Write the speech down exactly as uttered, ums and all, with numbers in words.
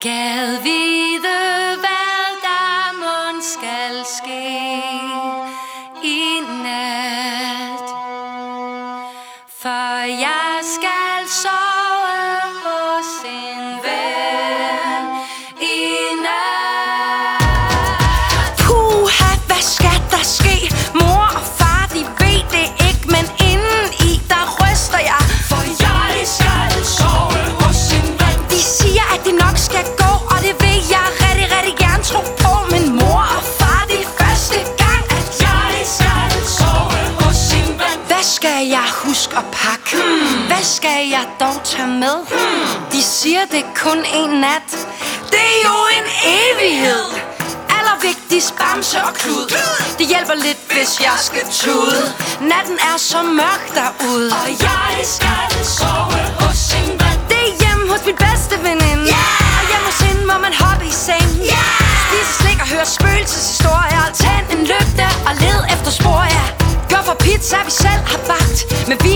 Gad vide, hvad der mon skal ske i nat, for jeg skal sove hos en ven i nat. Puha, hvad skal der ske? Mor og far, de ved det ikke, men indeni, der ryster jeg, For jeg skal sove hos en ven. de siger, at det nok skal gå, og det vil jeg rigtig, rigtig gerne tro på. Men mor og far, det er første gang, at Jeg skal sove hos en ven. hvad skal jeg huske at pakke? Hmm. Hvad skal jeg dog tage med? Hmm. De siger, det er kun en nat. Det er jo en evighed. Allervigtigst bamse og klud. Det hjælper lidt, hvis jeg skal tude. Natten er så mørk derude, Og jeg skal sove hos en ven. det er hjemme hos min bedste veninde. Yeah! Og hjemme hos hende må man hoppe i seng. Yeah! Spise slik og høre spøgelseshistorier. Tænd en lygte og led efter spor, ja. Gør for pizza, vi selv har bagt. Med